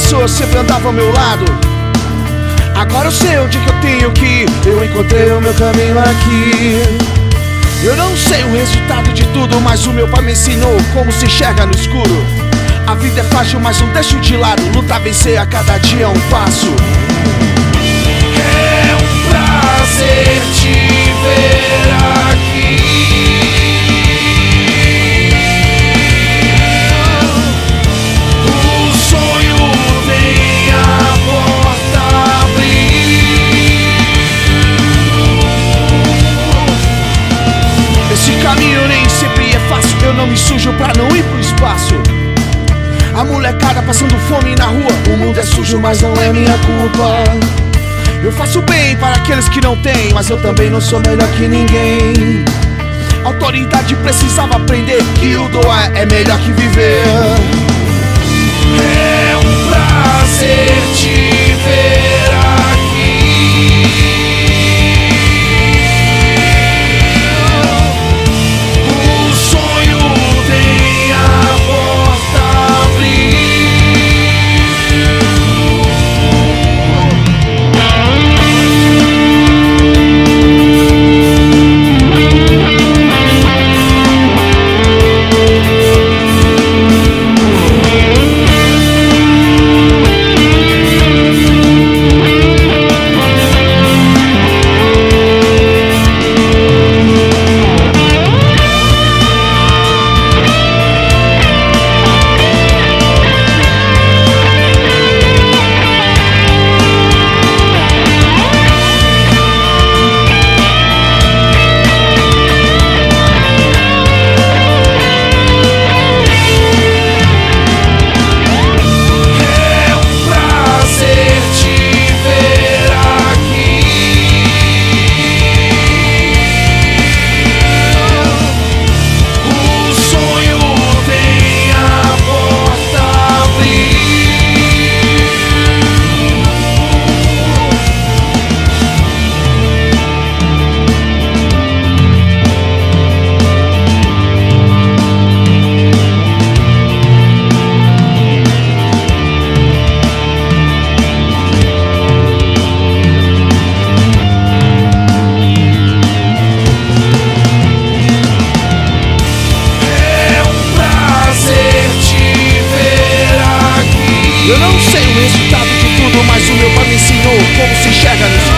pessoas sempre andavam ao meu lado. Agora eu sei onde que eu tenho que ir. Eu encontrei o meu caminho aqui. Eu não sei o resultado de tudo, mas o meu pai me ensinou como se enxerga no escuro. A vida é fácil, mas não deixo de lado. Lutar, vencer a cada dia é um passo. É um prazer te ver aqui. O sonho tem a porta abrir. Esse caminho nem sempre é fácil. Eu não me sujo pra não ir pro espaço. A molecada passando fome na rua. O mundo é sujo, mas não é minha culpa. Eu faço bem para aqueles que não têm, mas eu também não sou melhor que ninguém. A autoridade precisava aprender que o doar é melhor que viver. É um prazer te ver aqui. O sonho tem a porta abrir. Eu não sei o resultado de tudo, mas o meu pai me ensinou como se enxerga no escuro.